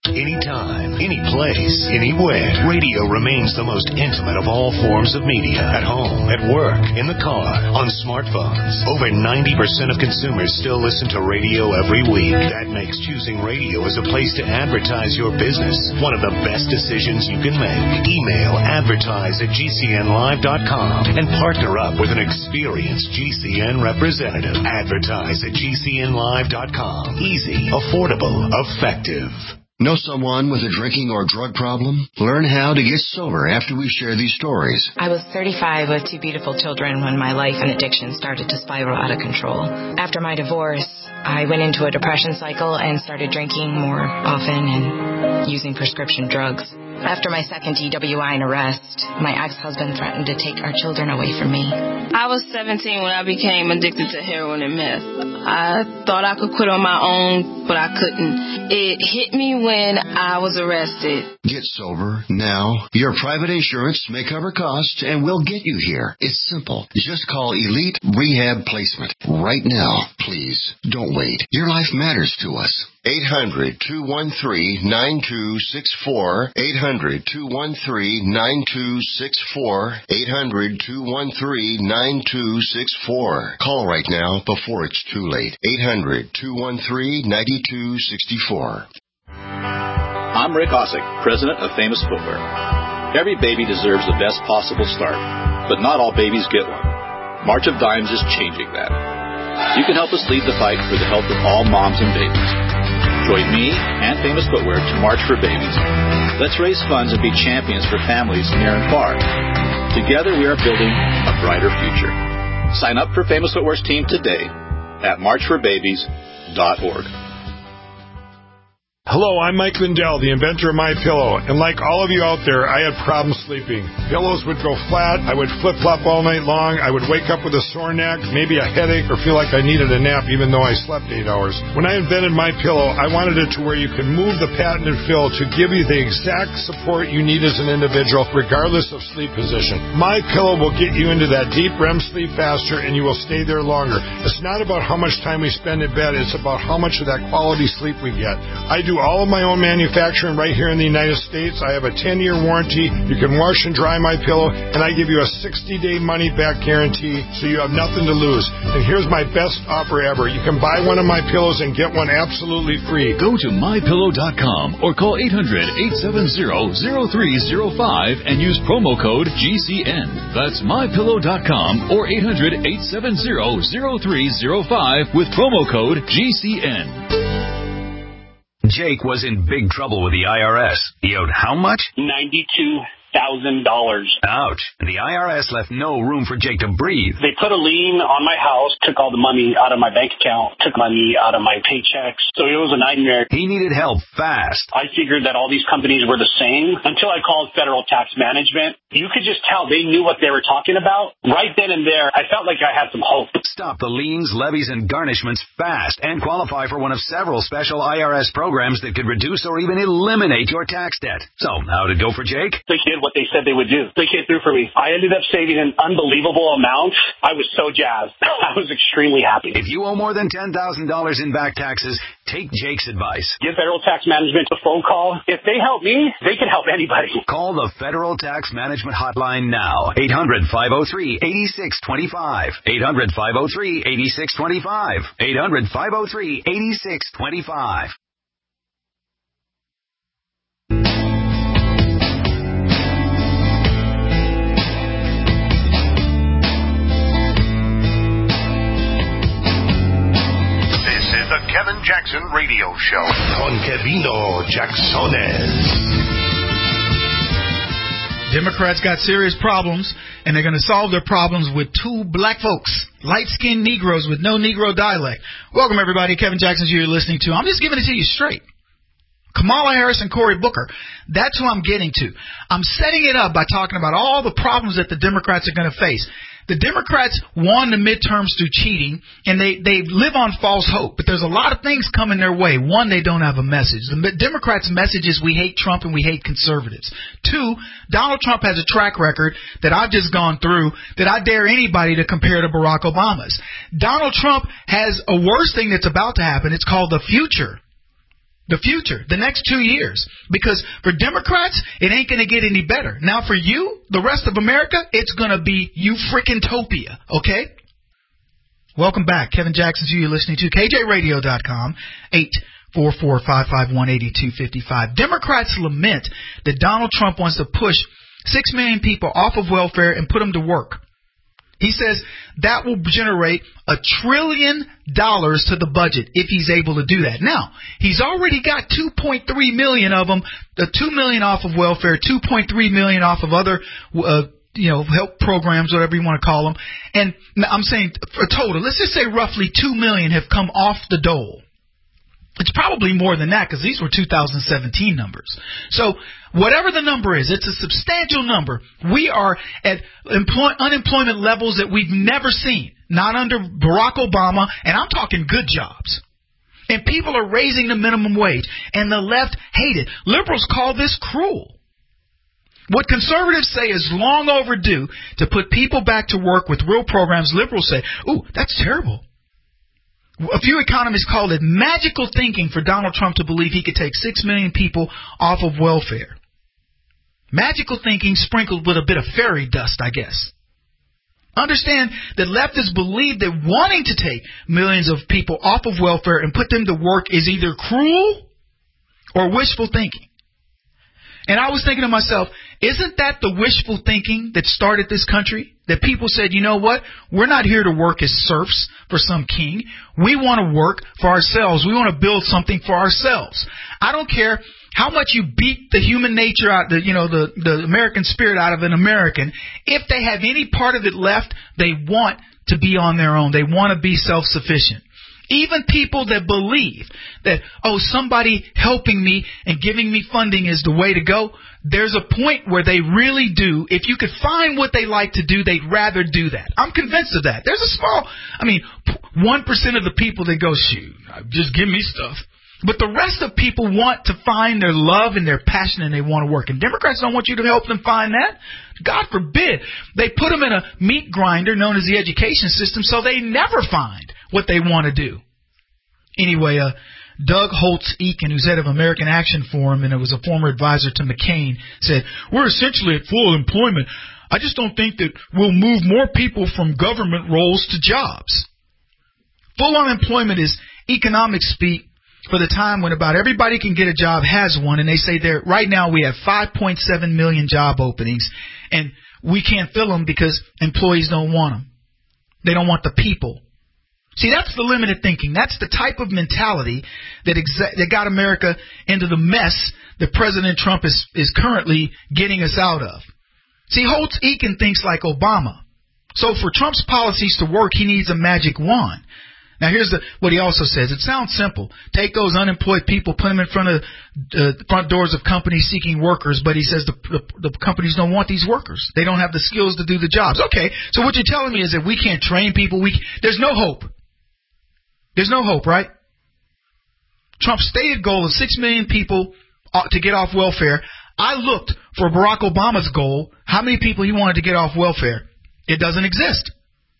Anytime, any place, anywhere. Radio remains the most intimate of all forms of media. At home, at work, in the car, on smartphones. Over ninety percent of consumers still listen to radio every week. That makes choosing radio as a place to advertise your business one of the best decisions you can make. Email advertise at G C N live dot com and partner up with an experienced G C N representative. Advertise at G C N live dot com. Easy, affordable, effective. Know someone with a drinking or drug problem? Learn how to get sober after we share these stories. I was thirty-five with two beautiful children when my life and addiction started to spiral out of control. After my divorce, I went into a depression cycle and started drinking more often and using prescription drugs. After my second D W I and arrest, my ex-husband threatened to take our children away from me. I was seventeen when I became addicted to heroin and meth. I thought I could quit on my own, but I couldn't. It hit me when I was arrested. Get sober now. Your private insurance may cover costs and we'll get you here. It's simple. Just call Elite Rehab Placement right now. Please, don't wait. Your life matters to us. eight hundred, two one three, nine two six four. eight hundred, two one three, nine two six four. eight hundred, two one three, nine two six four. Call right now before it's too late. eight hundred, two one three, nine two six four. I'm Rick Osick, president of Famous Footwear. Every baby deserves the best possible start, but not all babies get one. March of Dimes is changing that. You can help us lead the fight for the health of all moms and babies. Join me and Famous Footwear to March for Babies. Let's raise funds and be champions for families near and far. Together we are building a brighter future. Sign up for Famous Footwear's team today at march for babies dot org. Hello, I'm Mike Lindell, the inventor of MyPillow, and like all of you out there, I had problems sleeping. Pillows would go flat, I would flip-flop all night long, I would wake up with a sore neck, maybe a headache, or feel like I needed a nap even though I slept eight hours. When I invented MyPillow, I wanted it to where you can move the patented fill to give you the exact support you need as an individual, regardless of sleep position. MyPillow will get you into that deep R E M sleep faster, and you will stay there longer. It's not about how much time we spend in bed, it's about how much of that quality sleep we get. I do all of my own manufacturing right here in the United States. I have a ten-year warranty. You can wash and dry my pillow, and I give you a sixty-day money-back guarantee, so you have nothing to lose. And here's my best offer ever. You can buy one of my pillows and get one absolutely free. Go to my pillow dot com or call eight hundred, eight seven zero, zero three zero five and use promo code G C N. That's my pillow dot com or eight hundred, eight seven zero, zero three zero five with promo code G C N. Jake was in big trouble with the I R S. He owed how much? ninety-two thousand dollars. Ouch. The I R S left no room for Jake to breathe. They put a lien on my house, took all the money out of my bank account, took money out of my paychecks. So it was a nightmare. He needed help fast. I figured that all these companies were the same until I called Federal Tax Management. You could just tell they knew what they were talking about. Right then and there, I felt like I had some hope. Stop the liens, levies, and garnishments fast and qualify for one of several special I R S programs that could reduce or even eliminate your tax debt. So, how'd it go for Jake? They did what they said they would do. They came through for me. I ended up saving an unbelievable amount. I was so jazzed. I was extremely happy. If you owe more than ten thousand dollars in back taxes, take Jake's advice. Give Federal Tax Management a phone call. If they help me, they can help anybody. Call the Federal Tax Management Hotline now. eight hundred, five oh three, eight six two five. eight hundred, five oh three, eight six two five. eight hundred, five oh three, eight six two five. The Kevin Jackson Radio Show. Con Kevino Jacksones. Democrats got serious problems, and they're going to solve their problems with two black folks, light-skinned Negroes with no Negro dialect. Welcome, everybody. Kevin Jackson's who you're listening to. I'm just giving it to you straight. Kamala Harris and Cory Booker. That's who I'm getting to. I'm setting it up by talking about all the problems that the Democrats are going to face. The Democrats won the midterms through cheating, and they, they live on false hope. But there's a lot of things coming their way. One, they don't have a message. The Democrats' message is we hate Trump and we hate conservatives. Two, Donald Trump has a track record that I've just gone through that I dare anybody to compare to Barack Obama's. Donald Trump has a worse thing that's about to happen. It's called the future. the future, the next two years. Because for Democrats, it ain't going to get any better. Now for you, the rest of America, it's going to be you freaking topia, okay? Welcome back. Kevin Jackson's you. You're listening to K J radio dot com, eight four four, five five one, eight two five five. Democrats lament that Donald Trump wants to push six million people off of welfare and put them to work. He says that will generate a trillion dollars to the budget if he's able to do that. Now, he's already got two point three million of them, the two million off of welfare, two point three million off of other, uh, you know, help programs, whatever you want to call them. And I'm saying for total, let's just say roughly two million have come off the dole. It's probably more than that because these were two thousand seventeen numbers. So whatever the number is, it's a substantial number. We are at employ- unemployment levels that we've never seen, not under Barack Obama, and I'm talking good jobs. And people are raising the minimum wage, and the left hate it. Liberals call this cruel. What conservatives say is long overdue to put people back to work with real programs. Liberals say, ooh, that's terrible. A few economists call it magical thinking for Donald Trump to believe he could take six million people off of welfare. Magical thinking sprinkled with a bit of fairy dust, I guess. Understand that leftists believe that wanting to take millions of people off of welfare and put them to work is either cruel or wishful thinking. And I was thinking to myself, isn't that the wishful thinking that started this country? That people said, you know what? We're not here to work as serfs for some king. We want to work for ourselves. We want to build something for ourselves. I don't care how much you beat the human nature out, the, you know, the, the American spirit out of an American. If they have any part of it left, they want to be on their own. They want to be self-sufficient. Even people that believe that, oh, somebody helping me and giving me funding is the way to go, there's a point where they really do. If you could find what they like to do, they'd rather do that. I'm convinced of that. There's a small, I mean, one percent of the people that go, shoot, just give me stuff. But the rest of people want to find their love and their passion and they want to work. And Democrats don't want you to help them find that. God forbid. They put them in a meat grinder known as the education system so they never find what they want to do. Anyway, uh, Doug Holtz-Eakin, who's head of American Action Forum and it was a former advisor to McCain, said, we're essentially at full employment. I just don't think that we'll move more people from government roles to jobs. Full unemployment is economic speak for the time when about everybody can get a job has one, and they say there right now we have five point seven million job openings, and we can't fill them because employees don't want them. They don't want the people. See, that's the limited thinking. That's the type of mentality that exa- that got America into the mess that President Trump is, is currently getting us out of. See, Holtz-Eakin thinks like Obama. So for Trump's policies to work, he needs a magic wand. Now, here's the, what he also says. It sounds simple. Take those unemployed people, put them in front of uh, the front doors of companies seeking workers, but he says the, the, the companies don't want these workers. They don't have the skills to do the jobs. Okay, so what you're telling me is that we can't train people. We There's no hope. There's no hope, right? Trump's stated goal is six million people to get off welfare. I looked for Barack Obama's goal, how many people he wanted to get off welfare. It doesn't exist.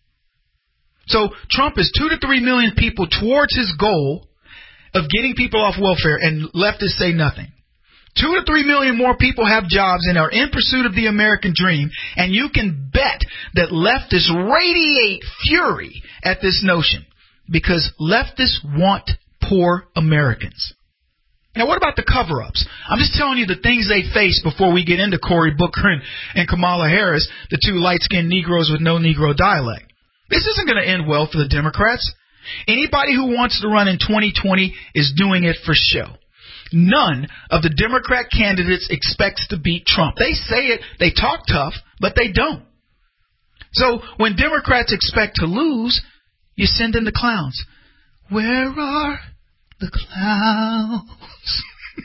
So Trump is two to three million people towards his goal of getting people off welfare, and leftists say nothing. Two to three million more people have jobs and are in pursuit of the American dream, and you can bet that leftists radiate fury at this notion because leftists want poor Americans. Now, what about the cover-ups? I'm just telling you the things they face before we get into Cory Booker and, and Kamala Harris, the two light-skinned Negroes with no Negro dialect. This isn't going to end well for the Democrats. Anybody who wants to run in twenty twenty is doing it for show. None of the Democrat candidates expects to beat Trump. They say it, they talk tough, but they don't. So when Democrats expect to lose, you send in the clowns. Where are the clowns?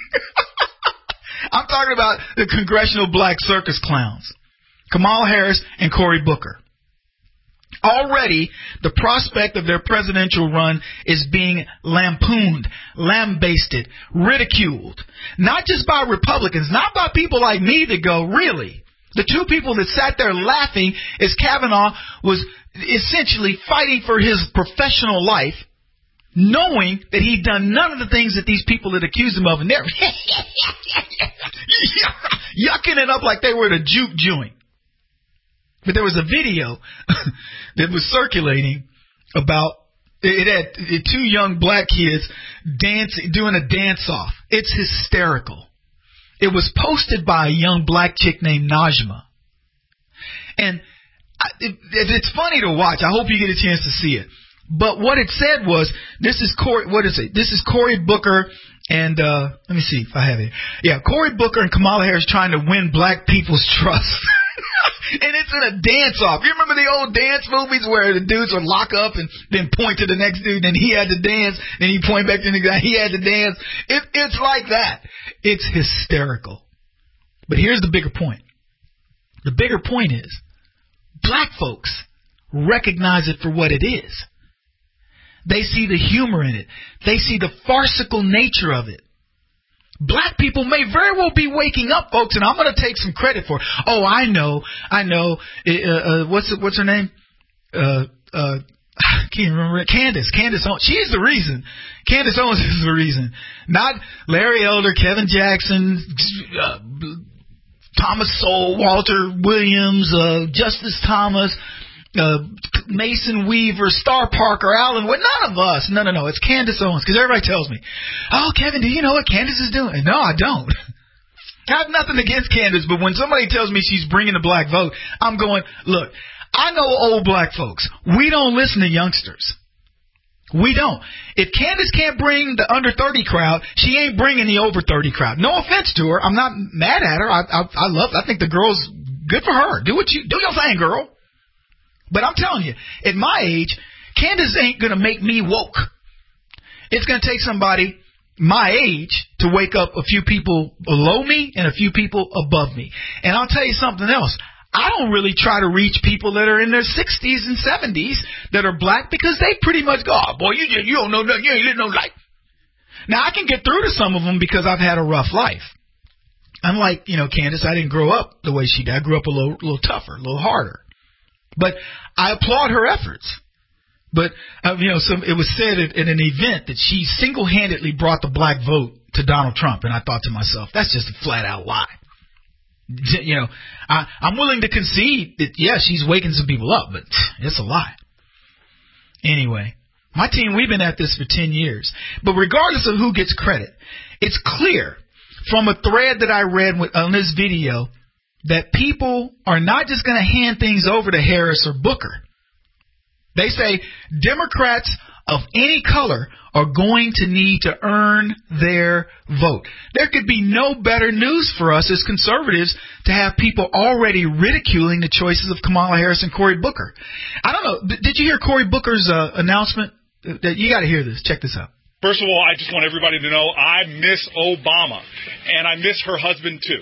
I'm talking about the Congressional Black Circus clowns. Kamala Harris and Cory Booker. Already, the prospect of their presidential run is being lampooned, lambasted, ridiculed. Not just by Republicans, not by people like me that go, really? The two people that sat there laughing as Kavanaugh was essentially fighting for his professional life, knowing that he'd done none of the things that these people had accused him of, and they're yucking it up like they were at a juke joint. But there was a video that was circulating about, it had two young black kids dancing, doing a dance-off. It's hysterical. It was posted by a young black chick named Najma. And it, it's funny to watch. I hope you get a chance to see it. But what it said was, this is Cory, what is it? This is Cory Booker and, uh, let me see if I have it. Yeah, Cory Booker and Kamala Harris trying to win black people's trust. And it's in a dance-off. You remember the old dance movies where the dudes would lock up and then point to the next dude, and he had to dance, and he point back to the guy, he had to dance. It, it's like that. It's hysterical. But here's the bigger point. The bigger point is, black folks recognize it for what it is. They see the humor in it. They see the farcical nature of it. Black people may very well be waking up, folks, and I'm going to take some credit for it. Oh, I know, I know. Uh, uh, what's what's her name? Uh, uh, I can't remember it. Candace. Candace Owens. She's the reason. Candace Owens is the reason. Not Larry Elder, Kevin Jackson, uh, Thomas Sowell, Walter Williams, uh, Justice Thomas, uh, Mason Weaver, Star Parker, Allen, well, none of us. No, no, no. It's Candace Owens, because everybody tells me, oh, Kevin, do you know what Candace is doing? No, I don't. I have nothing against Candace, but when somebody tells me she's bringing the black vote, I'm going, look, I know old black folks. We don't listen to youngsters. We don't. If Candace can't bring the under thirty crowd, she ain't bringing the over thirty crowd. No offense to her. I'm not mad at her. I, I, I love I think the girl's good for her. Do what you, do your thing, girl. But I'm telling you, at my age, Candace ain't going to make me woke. It's going to take somebody my age to wake up a few people below me and a few people above me. And I'll tell you something else. I don't really try to reach people that are in their sixties and seventies that are black, because they pretty much go, oh, boy, you just, you don't know nothing. You ain't living no life. Now, I can get through to some of them because I've had a rough life. Unlike, you know, Candace, I didn't grow up the way she did. I grew up a little, little tougher, a little harder. But I applaud her efforts. But, uh, you know, some, it was said at, at an event that she single-handedly brought the black vote to Donald Trump. And I thought to myself, that's just a flat-out lie. You know, I, I'm willing to concede that, yeah, she's waking some people up, but it's a lie. Anyway, my team, we've been at this for ten years. But regardless of who gets credit, it's clear from a thread that I read on this video that people are not just going to hand things over to Harris or Booker. They say Democrats of any color are going to need to earn their vote. There could be no better news for us as conservatives to have people already ridiculing the choices of Kamala Harris and Cory Booker. I don't know. Did you hear Cory Booker's uh, announcement? You got to hear this. Check this out. First of all, I just want everybody to know I miss Obama, and I miss her husband too.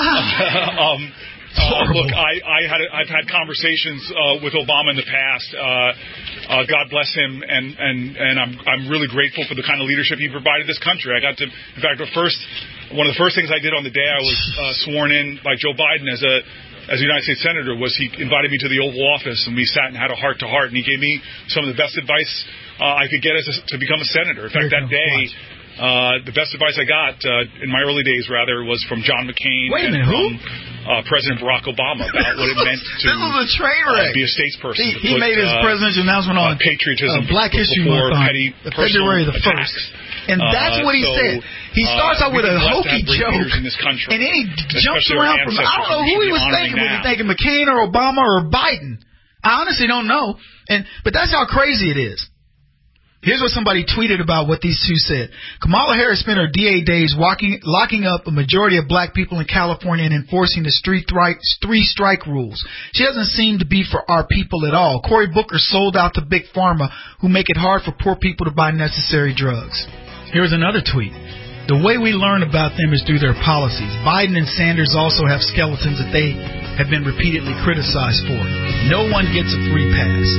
um, uh, look, I, I had I've had conversations uh, with Obama in the past. Uh, uh, God bless him, and, and, and I'm I'm really grateful for the kind of leadership he provided this country. I got to, in fact, the first one of the first things I did on the day I was uh, sworn in by Joe Biden as a as a United States Senator was he invited me to the Oval Office, and we sat and had a heart to heart, and he gave me some of the best advice Uh, I could get as a, to become a senator. In fact, that day, uh, the best advice I got uh, in my early days, rather, was from John McCain Wait and a minute, from who? Uh, President Barack Obama about what it meant to this was a train wreck. Uh, be a statesperson. He, he put, made his uh, presidential announcement on uh, patriotism uh, Black History before Month on petty February the first. And that's uh, what he so, said. He starts uh, out with a hokey joke, in this country, and then he jumps our around from, I don't know who he was thinking. Was he thinking McCain or Obama or Biden? I honestly don't know. And But that's how crazy it is. Here's what somebody tweeted about what these two said. Kamala Harris spent her D A days walking, locking up a majority of black people in California and enforcing the street thri- three strike rules. She doesn't seem to be for our people at all. Cory Booker sold out to Big Pharma, who make it hard for poor people to buy necessary drugs. Here's another tweet. The way we learn about them is through their policies. Biden and Sanders also have skeletons that they have been repeatedly criticized for. No one gets a free pass.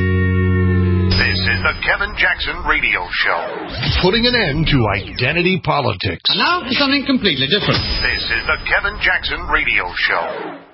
This is the Kevin Jackson Radio Show. Putting an end to identity politics. And now for something completely different. This is the Kevin Jackson Radio Show.